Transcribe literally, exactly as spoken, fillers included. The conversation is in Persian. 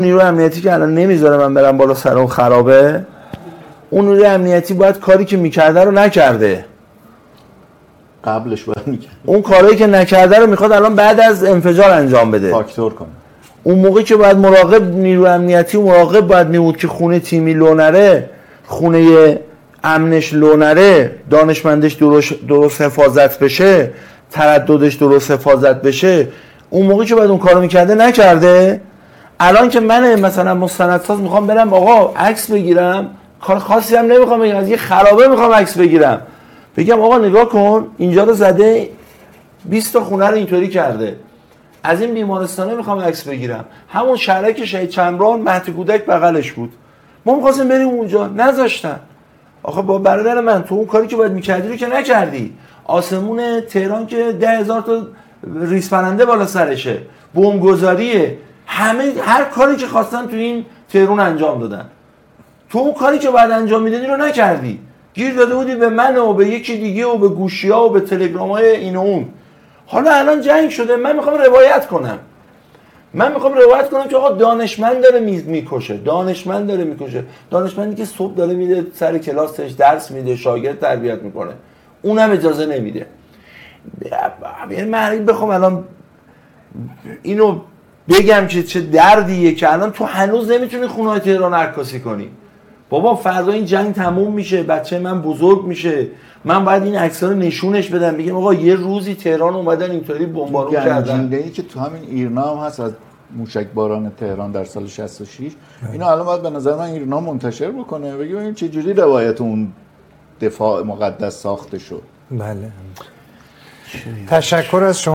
نیروی امنیتی که الان نمیذاره من برم بالا سر اون خرابه، اون نیروی امنیتی باید کاری که میکرده رو نکرده، قبلش باید میکرد. اون کاری که نکرده رو میخواد الان بعد از انفجار انجام بده، فاکتور کنه. اون موقعی که باید مراقب، نیروی امنیتی مراقب باید میبود که خونه تیمی لو نره، خونه امنش لو نره، دانشمندش درست, درست حفاظت بشه، ترددش درست حفاظت بشه، اون موقعی که باید اون کارو میکرده نکرده. الان که من مثلا مستندساز میخوام برم آقا عکس بگیرم، کار خاصی هم نمیخوام بگیرم، از یه خرابه میخوام عکس بگیرم، بگم آقا نگاه کن اینجا رو زده، بیست تا خونه رو اینطوری کرده، از این بیمارستانه میخوام عکس بگیرم، همون شهرک شهید چمران مهد کودک بغلش بود، ما می‌خواستیم بریم اونجا نذاشتن. آخه با برادر من تو اون کاری که باید میکردی رو که نکردی. آسمون تهران که ده هزار تا ریز پرنده بالا سرشه، بمبگذاریه، همه هر کاری که خواستن تو این تهران انجام دادن، تو اون کاری که باید انجام میدادی رو نکردی، گیر داده بودی به من و به یکی دیگه و به گوشی‌ها و به تلگرام‌های این و اون. حالا الان جنگ شده، من میخوام روایت کنم، من میخوام روایت کنم که آقا دانشمند داره میکشه، دانشمند داره میکشه، دانشمندی که صبح داره میده سر کلاسش درس میده، شاگرد تربیت میکنه، اونم اجازه نمیده. یعنی من بخوام الان اینو بگم که چه دردیه که الان تو هنوز نمیتونی خونه‌های تهران عکاسی کنی. بابا فردا این جنگ تموم میشه، بچه من بزرگ میشه، من باید این عکس‌ها رو نشونش بدم، بگم آقا یه روزی تهران اومدن اینطوری بمبارون کردن. گنجینه‌ای که تو همین ایرنا هم هست از موشک باران تهران در سال شصت و شش، اینو الان باید به نظر من ایرنا منتشر بکنه، بگیم این چه جوری روایت اون دفاع مقدس ساخته شد. بله. تشکر از شما.